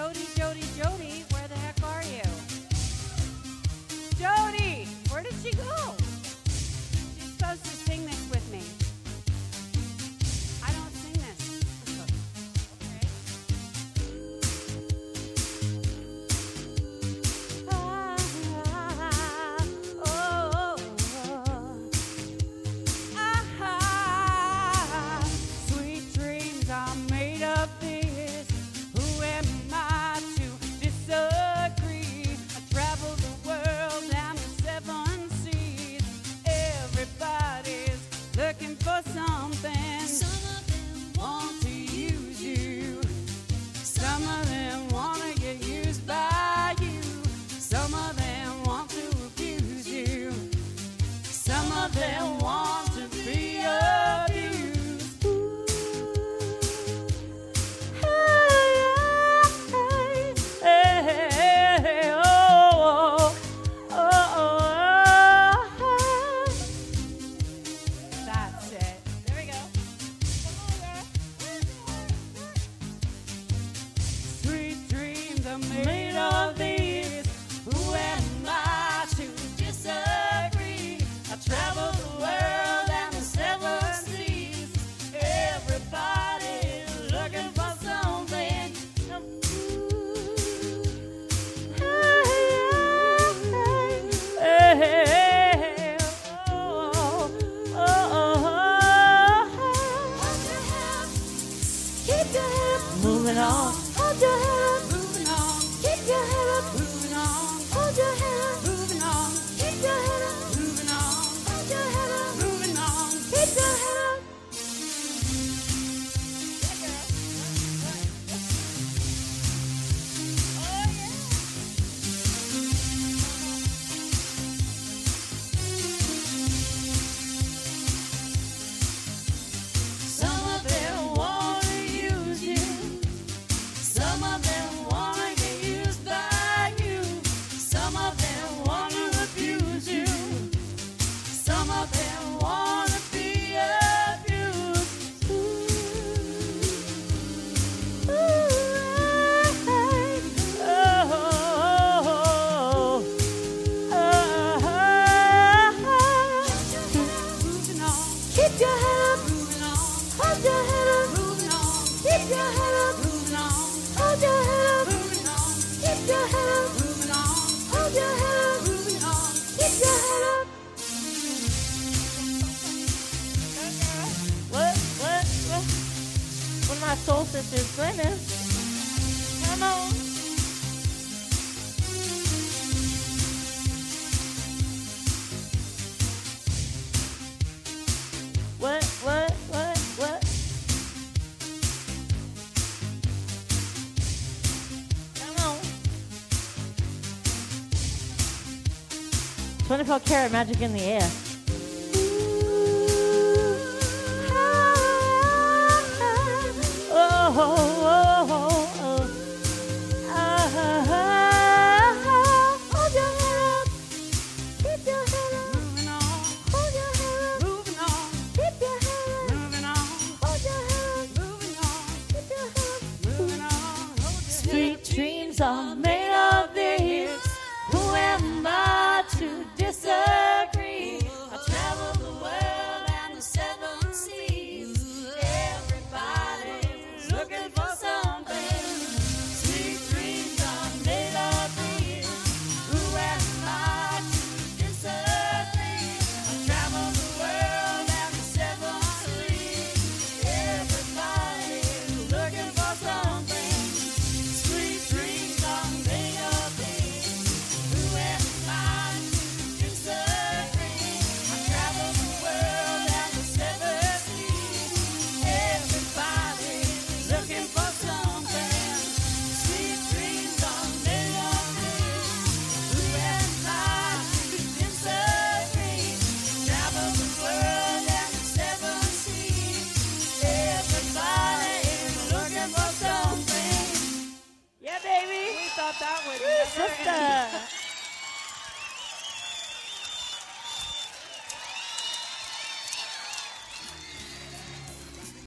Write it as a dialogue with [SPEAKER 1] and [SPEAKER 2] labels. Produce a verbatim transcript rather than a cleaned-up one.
[SPEAKER 1] Jody, Jody, Jody, where the heck are you? Jody, where did she go? She's supposed to sing this with me. I don't sing this. Okay. Ah, ah, oh, ah, sweet dreams are made of this. Who am I to disagree? I travel the world and the seven seas. Everybody's looking for something. Some of them want to use you. Some of them want to get used by you. Some of them want to abuse you. Some of them want to be abused. Ooh. Hey, hey, hey, hey, oh, oh, oh, oh. That's it. There we go. Sweet dreams are made of these. Who am I to disagree? I travel the world and the seven seas. Everybody is looking for something. Hey, hey, hey, oh, oh, oh. Hold your head, keep your head up, moving on. Hold your head up, moving on. Keep your head up, moving on. Hold your head up, moving on. Keep your head up, moving on. Hold your head up, moving on. Keep your head up. Some of them want to use you. Some of them want to get used by you. Some of them want to abuse you. Some of them want to be abused. Ooh. Ooh, hey, oh, oh, oh, oh. Moving on. Keep your head up. Moving on. Hold your head up. Moving on. Keep your head up. Moving on. Hold your head up. Moving on. Keep your head up. Moving on. Hold your head up. Moving on. Keep your head up.
[SPEAKER 2] What? What? What? One of my soul sisters, Glennis. Come on. What? What? What? What? Come on. twenty-four karat magic in the air.